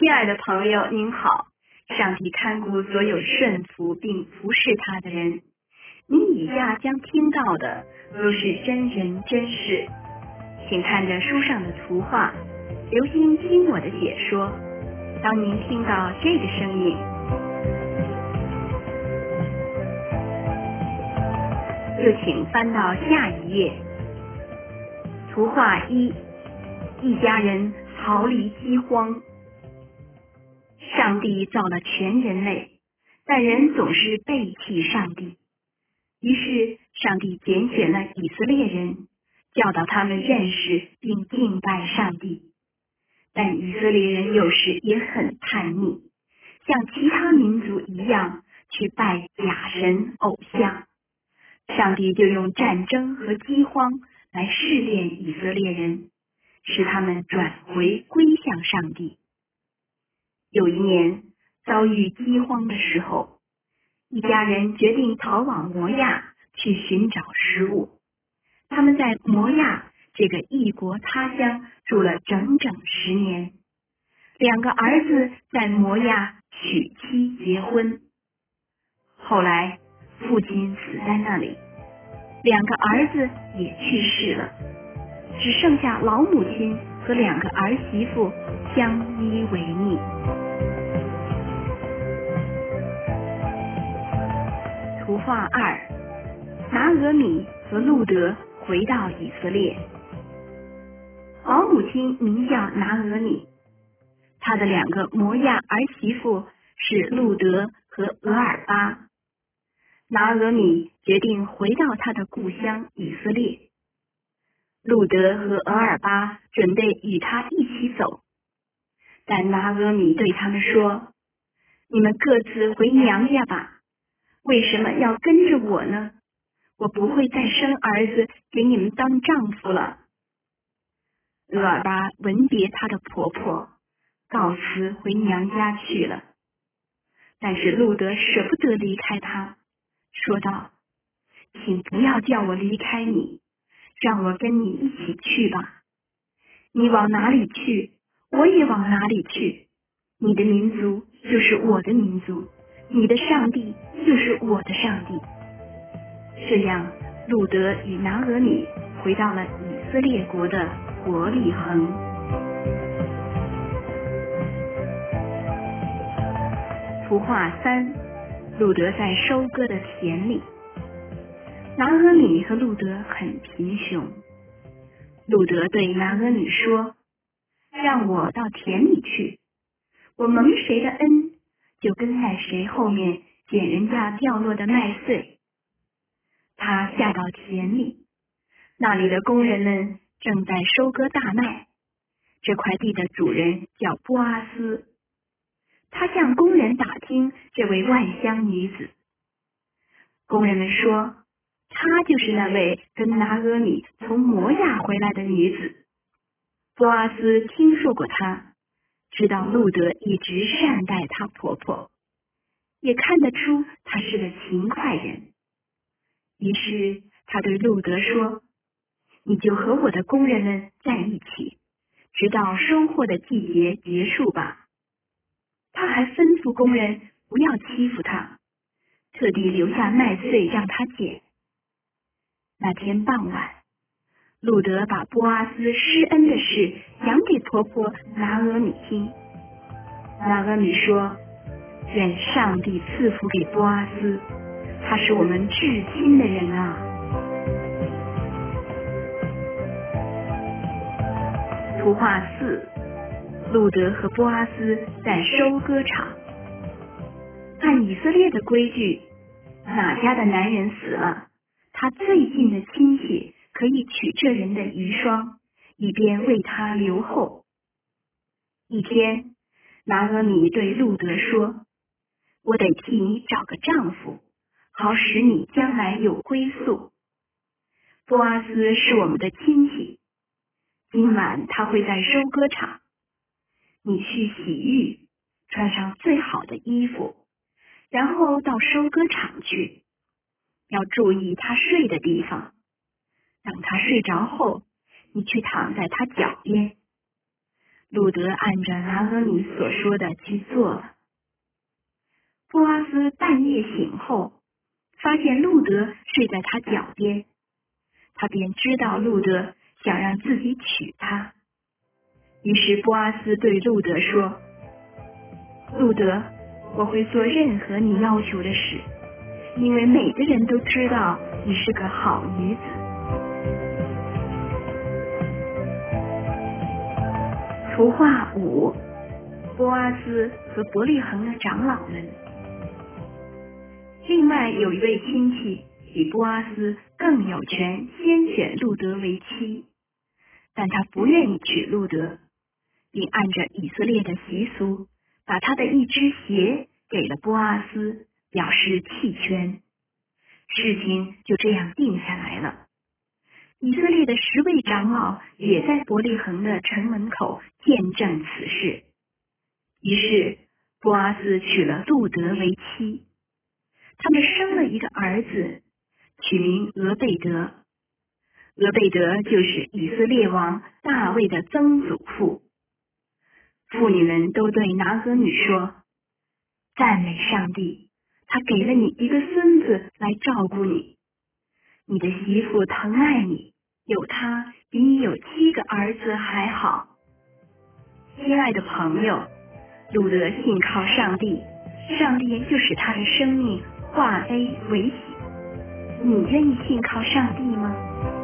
亲爱的朋友，您好！上帝看顾所有顺服并服侍他的人。您以下将听到的都是真人真事，请看着书上的图画，留心听我的解说。当您听到这个声音，就请翻到下一页。图画一，一家人逃离饥荒。上帝造了全人类，但人总是背弃上帝。于是上帝拣选了以色列人，教导他们认识并敬拜上帝。但以色列人有时也很叛逆，像其他民族一样去拜假神偶像。上帝就用战争和饥荒来试炼以色列人，使他们转回归向上帝。有一年遭遇饥荒的时候，一家人决定逃往摩亚去寻找食物。他们在摩亚这个异国他乡住了整整10年。2个儿子在摩亚娶妻结婚，后来父亲死在那里，2个儿子也去世了，只剩下老母亲和2个儿媳妇相依为命。图画2，拿俄米和路德回到以色列。老母亲名叫拿俄米，她的2个摩亚儿媳妇是路德和俄尔巴。拿俄米决定回到她的故乡以色列。路德和俄尔巴准备与她一起走，但拿俄米对他们说：“你们各自回娘家吧。为什么要跟着我呢？我不会再生儿子给你们当丈夫了。”俄尔巴吻别她的婆婆，告辞回娘家去了。但是路德舍不得离开她，说道：“请不要叫我离开你，让我跟你一起去吧。你往哪里去，我也往哪里去。你的民族就是我的民族，你的上帝就是我的上帝。”这样，路德与拿俄米回到了以色列国的伯利恒。图画3，路德在收割的田里。拿俄米和路德很贫穷。路德对拿俄米说：“让我到田里去，我蒙谁的恩，就跟在谁后面捡人家掉落的麦穗。”他下到田里，那里的工人们正在收割大麦。这块地的主人叫波阿斯，他向工人打听这位外乡女子。工人们说，她就是那位跟拿俄米从摩亚回来的女子。波阿斯听说过她，知道路德一直善待她婆婆，也看得出她是个勤快人。于是他对路德说：“你就和我的工人们在一起，直到收获的季节结束吧。”他还吩咐工人不要欺负他，特地留下麦穗让他捡。那天傍晚，路德把波阿斯施恩的事讲给婆婆拿俄米听。拿俄米说：“愿上帝赐福给波阿斯，他是我们至亲的人啊。”图画4，路德和波阿斯在收割场。按以色列的规矩，哪家的男人死了，他最近的亲戚可以娶这人的遗孀，以便为他留后。一天，拿俄米对路德说：“我得替你找个丈夫，好使你将来有归宿。波阿斯是我们的亲戚，今晚他会在收割场。你去洗浴，穿上最好的衣服，然后到收割场去。要注意他睡的地方。等他睡着后，你去躺在他脚边。 路德按着拿俄米所说的去做了。波阿斯半夜醒后，发现路德睡在他脚边，他便知道路德想让自己娶她。于是波阿斯对路德说：路德，我会做任何你要求的事，因为每个人都知道你是个好女子。图画5，波阿斯和伯利恒的长老们。另外有一位亲戚比波阿斯更有权先选路德为妻，但他不愿意娶路德，并按着以色列的习俗，把他的一只鞋给了波阿斯，表示弃权。事情就这样定下来了。以色列的10位长老也在伯利恒的城门口见证此事。于是波阿斯娶了路德为妻，他们生了一个儿子，取名俄贝德。俄贝德就是以色列王大卫的曾祖父。妇女们都对拿俄米说：赞美上帝，他给了你一个孙子来照顾你。你的媳妇疼爱你，有他比你有7个儿子还好。亲爱的朋友，路德信靠上帝，上帝就使他的生命化悲为喜。你愿意信靠上帝吗？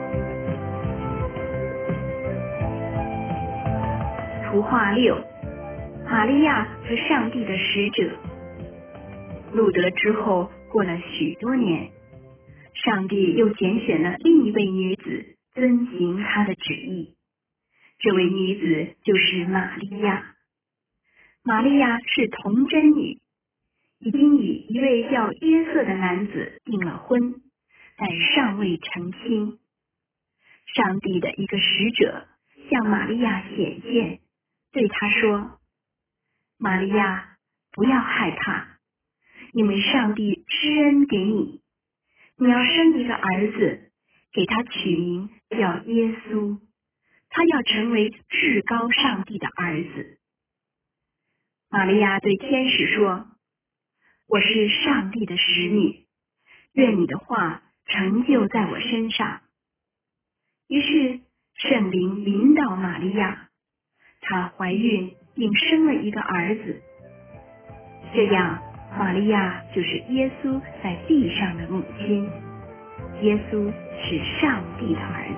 图画6，玛利亚和上帝的使者。路德之后过了许多年，上帝又拣选了另一位女子遵行他的旨意。这位女子就是玛利亚。玛利亚是童贞女，已经与一位叫约瑟的男子订了婚，但尚未成亲。上帝的一个使者向玛利亚显现，对她说：玛利亚，不要害怕，因为上帝施恩给你，你要生一个儿子，给他取名叫耶稣，他要成为至高上帝的儿子。玛利亚对天使说：我是上帝的使女，愿你的话成就在我身上。于是圣灵临到玛利亚，她怀孕并生了一个儿子。这样玛利亚就是耶稣在地上的母亲，耶稣是上帝的儿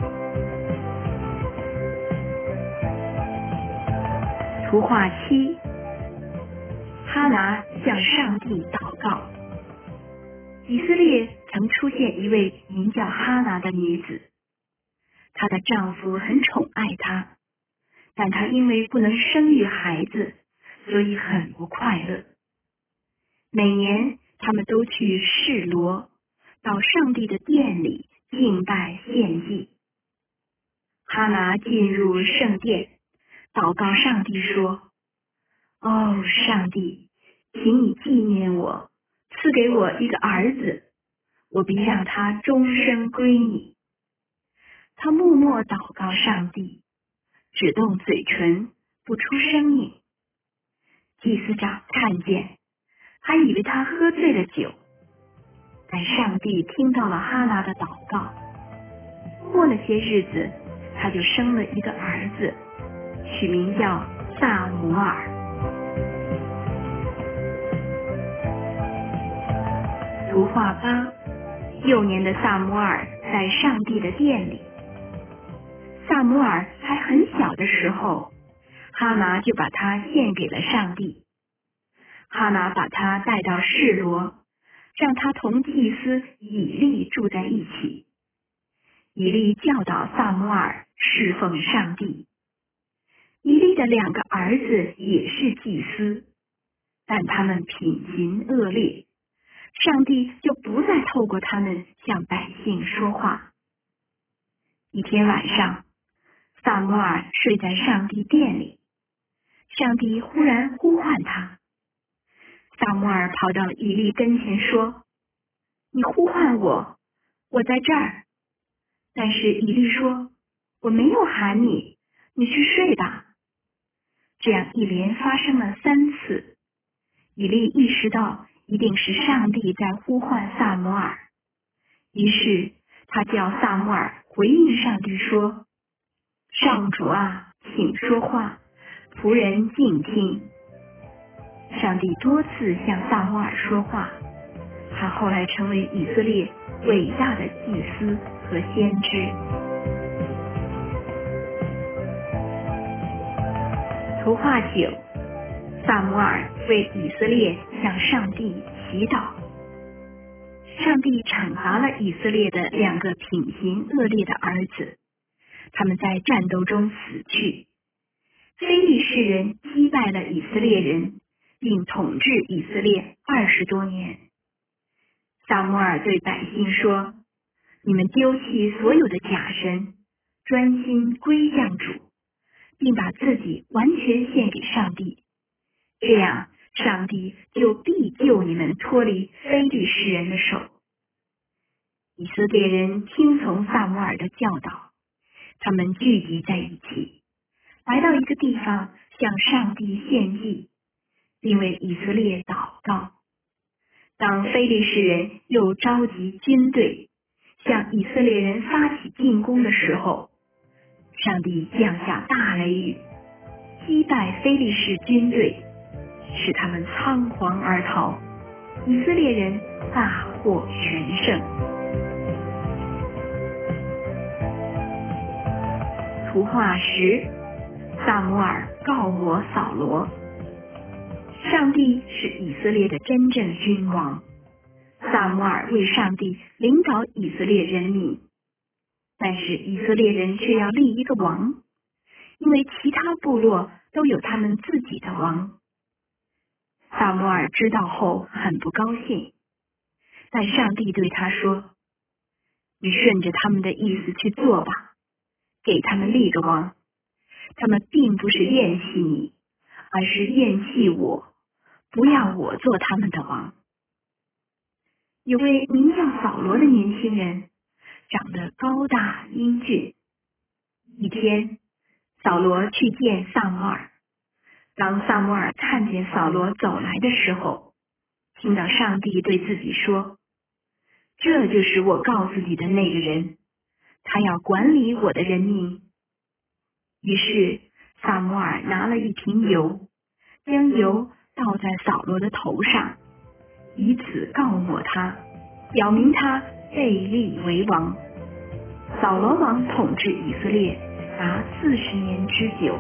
子。图画7，哈拿向上帝祷告。以色列曾出现一位名叫哈拿的女子，她的丈夫很宠爱她，但她因为不能生育孩子，所以很不快乐。每年他们都去示罗，到上帝的殿里敬拜献祭。哈拿进入圣殿，祷告上帝说：哦，上帝，请你纪念我，赐给我一个儿子，我必让他终生归你。他默默祷告上帝，只动嘴唇，不出声音。祭司长看见，还以为他喝醉了酒，但上帝听到了哈拿的祷告。过了些日子，他就生了一个儿子，取名叫萨姆尔。图画8，幼年的萨姆尔在上帝的殿里。萨姆尔还很小的时候，哈拿就把他献给了上帝。哈拿把他带到示罗，让他同祭司以利住在一起。以利教导萨姆尔侍奉上帝。以利的2个儿子也是祭司，但他们品行恶劣，上帝就不再透过他们向百姓说话。一天晚上，萨姆尔睡在上帝殿里，上帝忽然呼唤他。萨姆尔跑到以利跟前说：你呼唤我，我在这儿。但是以利说：我没有喊你，你去睡吧。 这样一连发生了3次。以利意识到一定是上帝在呼唤撒母耳，于是他叫撒母耳回应上帝说：上主啊，请说话，仆人静听。上帝多次向撒母耳说话，他后来成为以色列伟大的祭司和先知。图画9，撒母耳为以色列向上帝祈祷。上帝惩罚了以色列的2个品行恶劣的儿子，他们在战斗中死去。非利士人击败了以色列人，并统治以色列20多年。撒母耳对百姓说：你们丢弃所有的假神，专心归向主，并把自己完全献给上帝，这样上帝就必救你们脱离非利士人的手。以色列人听从撒母耳的教导，他们聚集在一起，来到一个地方向上帝献祭，并为以色列祷告。当非利士人又召集军队向以色列人发起进攻的时候，上帝降下大雷雨，击败非利士军队，使他们仓皇而逃，以色列人大获全胜。图画10，撒母耳告我扫罗。上帝是以色列的真正君王，撒母耳为上帝领导以色列人民，但是以色列人却要立一个王，因为其他部落都有他们自己的王。撒母耳知道后很不高兴，但上帝对他说：你顺着他们的意思去做吧，给他们立个王。他们并不是厌弃你，而是厌弃我，不要我做他们的王。有位名叫扫罗的年轻人，长得高大英俊。一天，扫罗去见撒母耳。当撒母耳看见扫罗走来的时候，听到上帝对自己说：这就是我告诉你的那个人，他要管理我的人民。于是撒母耳拿了一瓶油，将油倒在扫罗的头上，以此告抹他，表明他被立为王。扫罗王统治以色列达40年之久。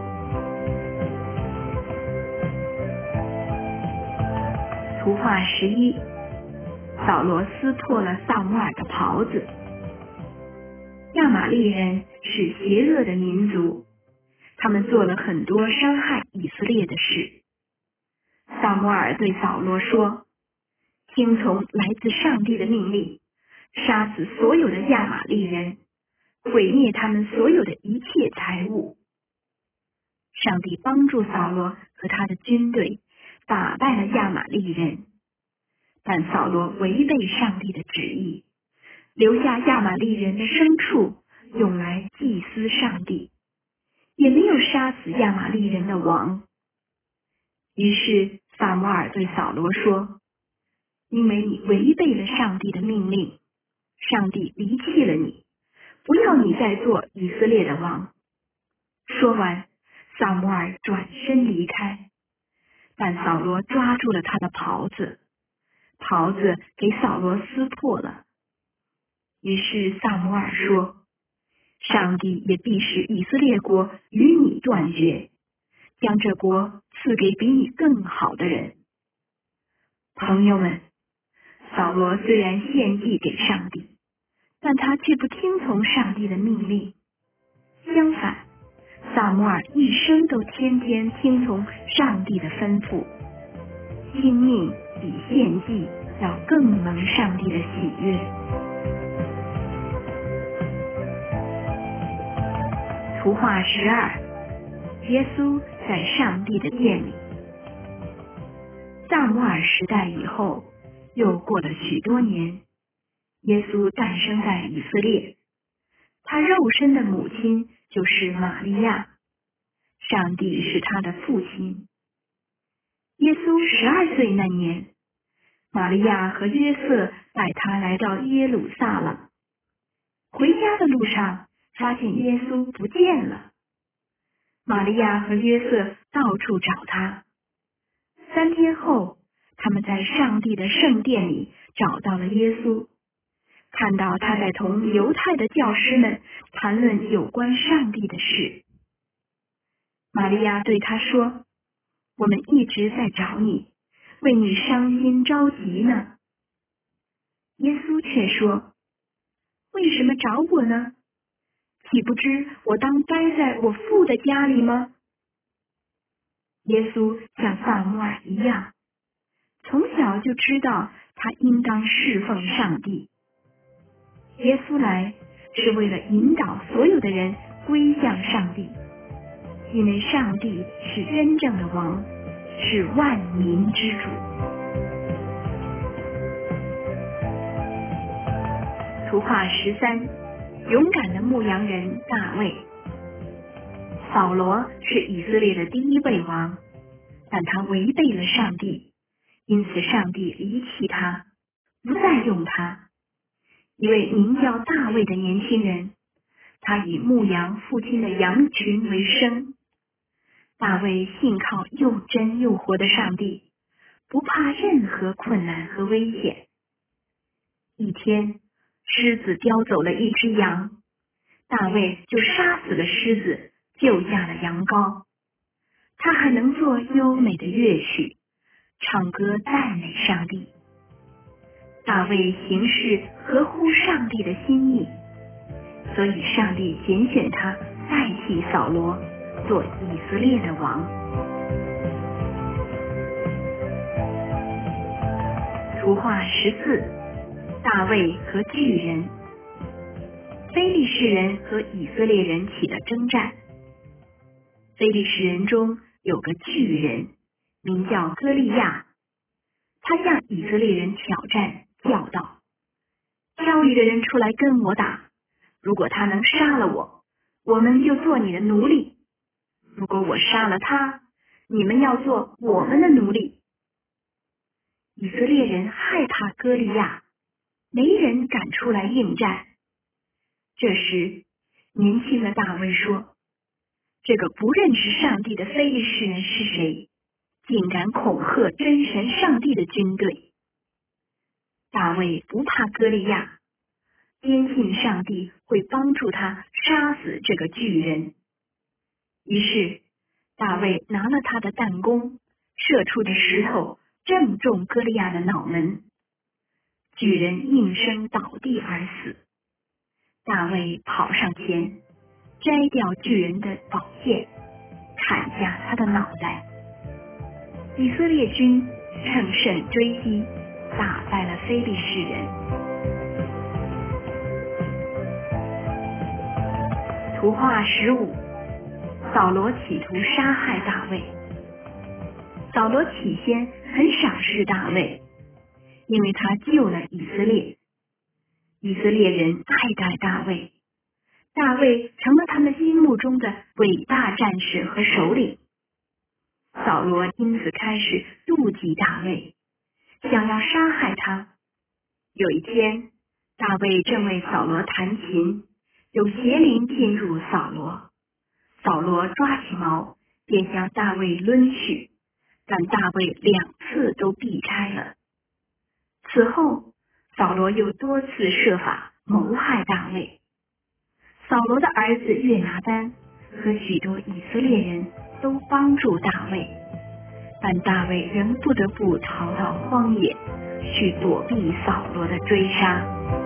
图画11，扫罗撕破了撒母耳的袍子。亚玛力人是邪恶的民族，他们做了很多伤害以色列的事。撒母耳对扫罗说：听从来自上帝的命令，杀死所有的亚玛力人，毁灭他们所有的一切财物。上帝帮助扫罗和他的军队打败了亚玛力人，但扫罗违背上帝的旨意，留下亚玛力人的牲畜用来祭司上帝，也没有杀死亚玛力人的王。于是撒母耳对扫罗说：因为你违背了上帝的命令，上帝离弃了你，不要你再做以色列的王。说完，撒母耳转身离开，但扫罗抓住了他的袍子，袍子给扫罗撕破了。于是撒母耳说：上帝也必使以色列国与你断绝，将这国赐给比你更好的人。朋友们，扫罗虽然献祭给上帝，但他却不听从上帝的命令。相反，撒母耳一生都天天听从上帝的吩咐。听命比献祭要更蒙上帝的喜悦。图画12，耶稣在上帝的殿里。撒母耳时代以后，又过了许多年，耶稣诞生在以色列。他肉身的母亲就是玛利亚。 上帝是他的父亲。耶稣12岁那年，玛利亚和约瑟带他来到耶路撒冷。回家的路上，发现耶稣不见了。玛利亚和约瑟到处找他。3天后，他们在上帝的圣殿里找到了耶稣，看到他在同犹太的教师们谈论有关上帝的事。玛利亚对他说：“我们一直在找你，为你伤心着急呢。”耶稣却说：“为什么找我呢？岂不知我当待在我父的家里吗？”耶稣像撒母耳一样，从小就知道他应当侍奉上帝。耶稣来是为了引导所有的人归向上帝，因为上帝是真正的王，是万民之主。图画13，勇敢的牧羊人大卫。扫罗是以色列的第一位王，但他违背了上帝，因此上帝离弃他，不再用他。一位名叫大卫的年轻人，他以牧羊父亲的羊群为生。大卫信靠又真又活的上帝，不怕任何困难和危险。一天，狮子叼走了一只羊，大卫就杀死了狮子，救下了羊羔。他还能做优美的乐曲，唱歌赞美上帝。大卫行事合乎上帝的心意，所以上帝拣选他代替扫罗做以色列的王。图画14，大卫和巨人。非利士人和以色列人起了征战。非利士人中有个巨人，名叫歌利亚，他向以色列人挑战，叫道：“挑一个人出来跟我打，如果他能杀了我，我们就做你的奴隶；如果我杀了他，你们要做我们的奴隶。”以色列人害怕歌利亚，没人敢出来应战。这时，年轻的大卫说：“这个不认识上帝的非利士人是谁？竟敢恐吓真神上帝的军队！”大卫不怕歌利亚，坚信上帝会帮助他杀死这个巨人。于是，大卫拿了他的弹弓，射出的石头正中歌利亚的脑门，巨人应声倒地而死。大卫跑上前，摘掉巨人的宝剑，砍下他的脑袋。以色列军乘胜追击，打败了非利士人。图画15，扫罗企图杀害大卫。扫罗起先很赏识大卫，因为他救了以色列。以色列人爱戴大卫，大卫成了他们心目中的伟大战士和首领。扫罗因此开始妒忌大卫，想要杀害他。有一天，大卫正为扫罗弹琴，有邪灵进入扫罗，扫罗抓起矛便向大卫抡去，但大卫2次都避开了。此后，扫罗又多次设法谋害大卫。扫罗的儿子约拿单和许多以色列人都帮助大卫，但大卫仍不得不逃到荒野，去躲避扫罗的追杀。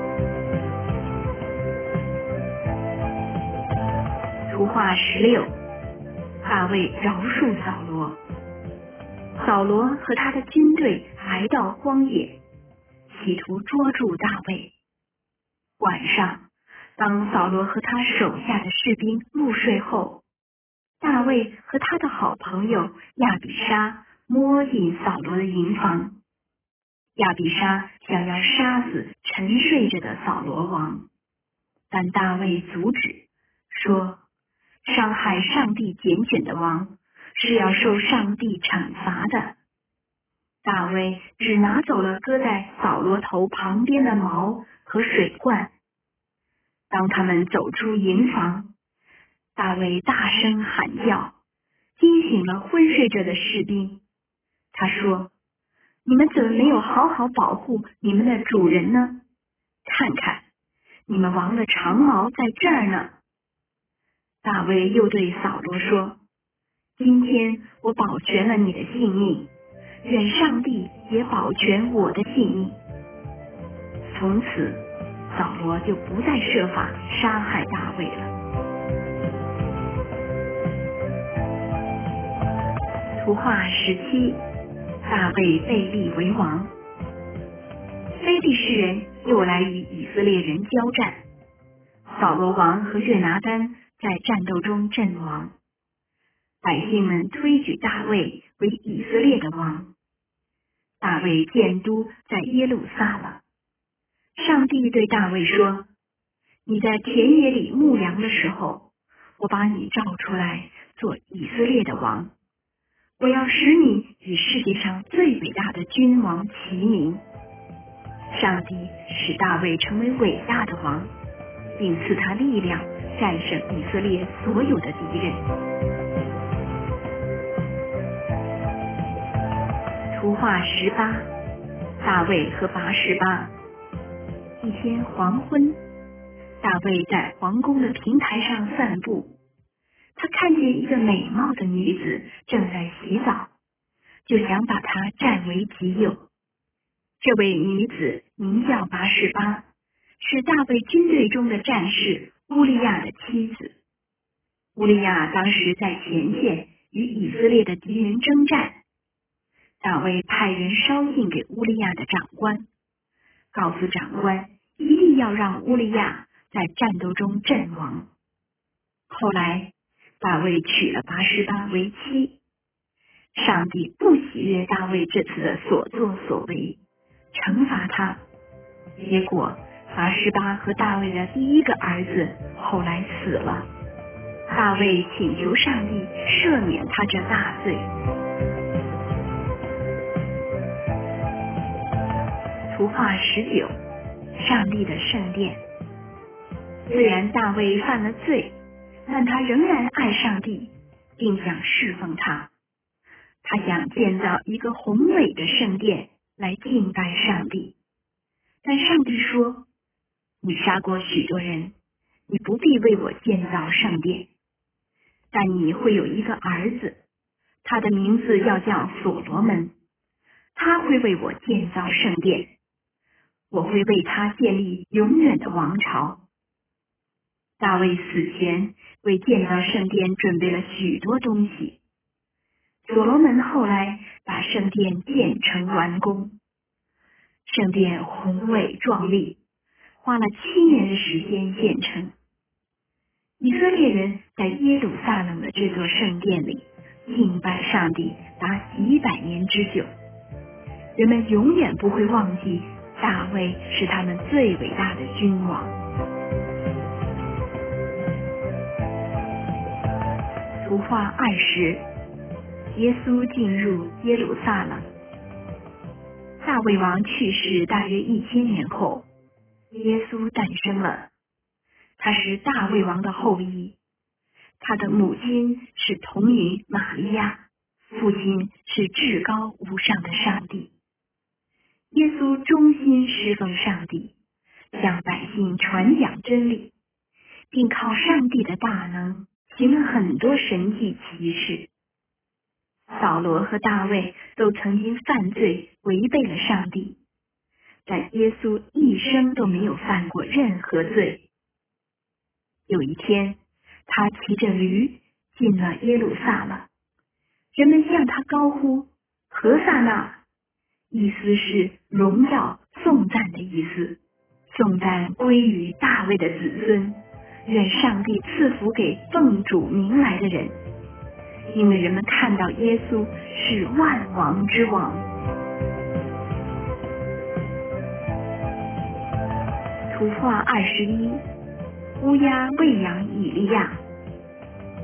图画16，大卫饶恕扫罗。扫罗和他的军队来到荒野，企图捉住大卫。晚上，当扫罗和他手下的士兵入睡后，大卫和他的好朋友亚比莎摸进扫罗的营房。亚比莎想要杀死沉睡着的扫罗王，但大卫阻止，说：“ 伤害上帝拣选的王是要受上帝惩罚的。大卫只拿走了搁在扫罗头旁边的矛和水罐。当他们走出营房，大卫大声喊叫，惊醒了昏睡着的士兵。他说：你们怎么没有好好保护你们的主人呢？看看，你们王的长矛在这儿呢。大卫又对扫罗说：今天我保全了你的性命，愿上帝也保全我的性命。从此，扫罗就不再设法杀害大卫了。图画17，大卫被立为王。非利士人又来与以色列人交战，扫罗王和约拿单在战斗中阵亡。百姓们推举大卫为以色列的王。大卫建都在耶路撒冷。上帝对大卫说：你在田野里牧羊的时候，我把你召出来做以色列的王。我要使你与世界上最伟大的君王齐名。上帝使大卫成为伟大的王，并赐他力量战胜以色列所有的敌人。图画18，大卫和拔示巴。一天黄昏，大卫在皇宫的平台上散步，他看见一个美貌的女子正在洗澡，就想把她占为己有。这位女子名叫拔示巴，是大卫军队中的战士乌利亚的妻子。乌利亚当时在前线与以色列的敌人征战。大卫派人捎信给乌利亚的长官，告诉长官一定要让乌利亚在战斗中阵亡。后来，大卫娶了拔示巴为妻。上帝不喜悦大卫这次的所作所为，惩罚他。结果，拔示巴和大卫的第一个儿子后来死了。大卫请求上帝赦免他这大罪。图画19，上帝的圣殿。虽然大卫犯了罪，但他仍然爱上帝，并想侍奉他。他想建造一个宏伟的圣殿来敬拜上帝。但上帝说：你杀过许多人，你不必为我建造圣殿。但你会有一个儿子，他的名字要叫所罗门，他会为我建造圣殿，我会为他建立永远的王朝。大卫死前为建造圣殿准备了许多东西。所罗门后来把圣殿建成完工。圣殿宏伟壮丽，花了7年的时间建成。以色列人在耶路撒冷的这座圣殿里敬拜上帝达几百年之久。人们永远不会忘记大卫是他们最伟大的君王。图画20，耶稣进入耶路撒冷。大卫王去世大约1000年后，耶稣诞生了。他是大卫王的后裔，他的母亲是童女玛利亚，父亲是至高无上的上帝。耶稣忠心侍奉上帝，向百姓传讲真理，并靠上帝的大能行了很多神迹奇事。扫罗和大卫都曾经犯罪，违背了上帝，但耶稣一生都没有犯过任何罪。有一天，他骑着驴进了耶路撒冷，人们向他高呼何撒那，意思是荣耀颂赞的意思，颂赞归于大卫的子孙，愿上帝赐福给奉主名来的人，因为人们看到耶稣是万王之王。图画21，乌鸦喂养以利亚。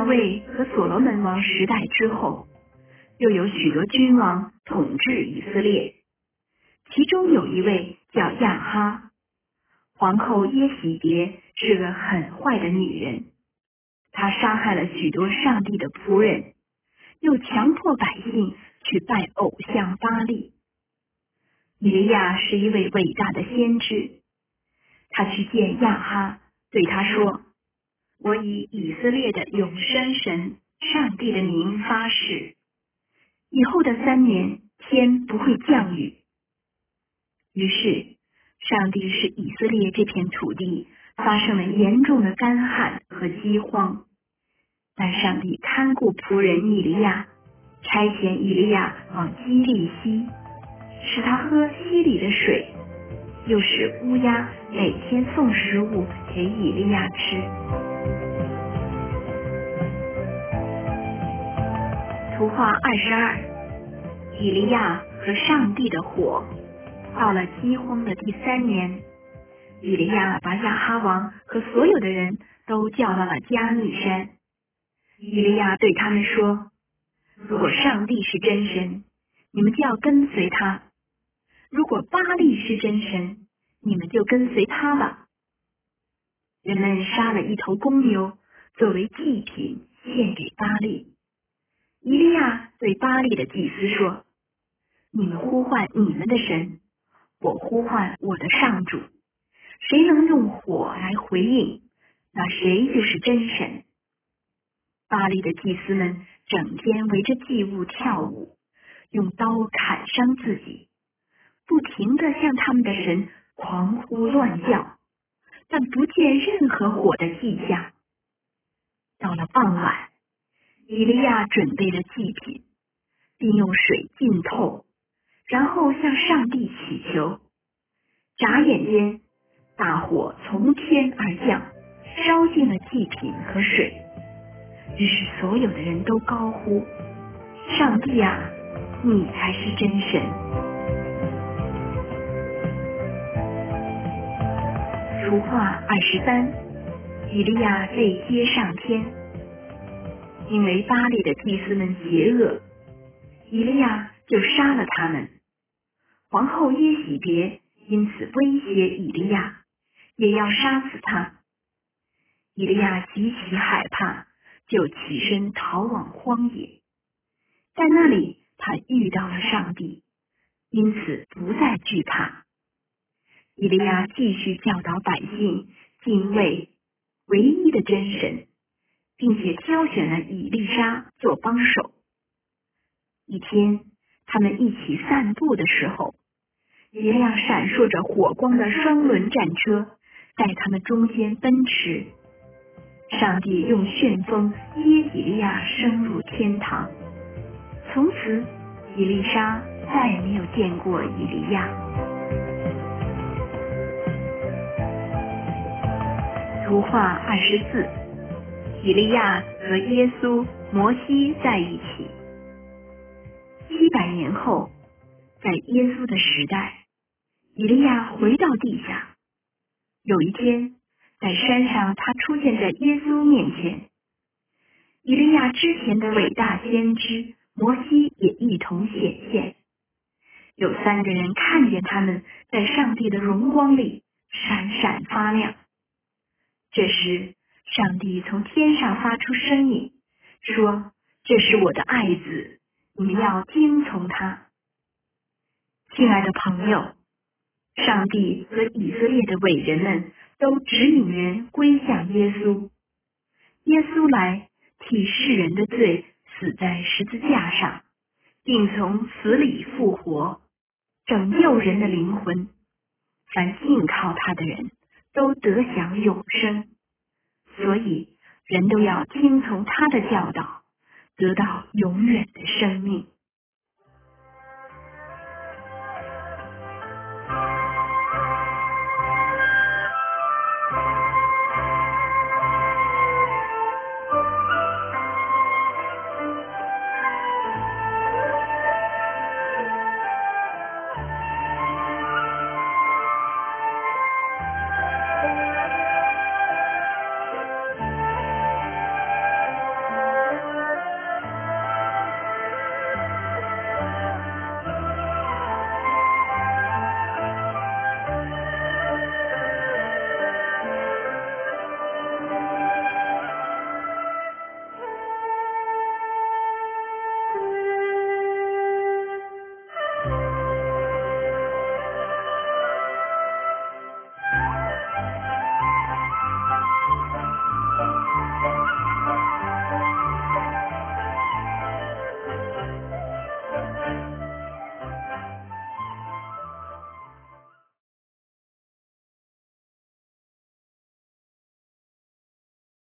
卫和所罗门王时代之后，又有许多君王统治以色列，其中有一位叫亚哈。皇后耶喜别是个很坏的女人，她杀害了许多上帝的仆人，又强迫百姓去拜偶像巴力。以利亚是一位伟大的先知，他去见亚哈，对他说：我以以色列的永生神上帝的名发誓，以后的3年天不会降雨。于是上帝使以色列这片土地发生了严重的干旱和饥荒，但上帝看顾仆人以利亚，差遣以利亚往基利溪，使他喝溪里的水，又使乌鸦每天送食物给以利亚吃。图画22，以利亚和上帝的火。到了饥荒的第3年，以利亚把亚哈王和所有的人都叫到了加密山。以利亚对他们说：如果上帝是真神，你们就要跟随他；如果巴力是真神，你们就跟随他吧。人们杀了一头公牛作为祭品献给巴力。以利亚对巴力的祭司说：你们呼唤你们的神，我呼唤我的上主，谁能用火来回应，那谁就是真神。巴力的祭司们整天围着祭物跳舞，用刀砍伤自己，不停地向他们的神狂呼乱叫，但不见任何火的迹象。到了傍晚，以利亚准备了祭品，并用水浸透，然后向上帝祈求。眨眼间，大火从天而降，烧尽了祭品和水。于是所有的人都高呼：上帝啊，你才是真神。图画23，以利亚被接上天。因为巴力的祭司们邪恶，以利亚就杀了他们。皇后耶喜别因此威胁以利亚，也要杀死他。以利亚极其害怕，就起身逃往荒野。在那里他遇到了上帝，因此不再惧怕。以利亚继续教导百姓敬畏唯一的真神，并且挑选了以利沙做帮手。一天，他们一起散步的时候，一辆闪烁着火光的双轮战车在他们中间奔驰。上帝用旋风接以利亚升入天堂。从此，以利沙再也没有见过以利亚。图画24，以利亚和耶稣、摩西在一起。700年后，在耶稣的时代，以利亚回到地下。有一天，在山上，他出现在耶稣面前。以利亚之前的伟大先知摩西也一同显现。有3个人看见他们在上帝的荣光里闪闪发亮。这时，上帝从天上发出声音，说：这是我的爱子，你们要听从他。亲爱的朋友，上帝和以色列的伟人们都指引人归向耶稣。耶稣来替世人的罪死在十字架上，并从死里复活，拯救人的灵魂。凡信靠他的人都得享永生。所以人都要听从他的教导，得到永远的生命。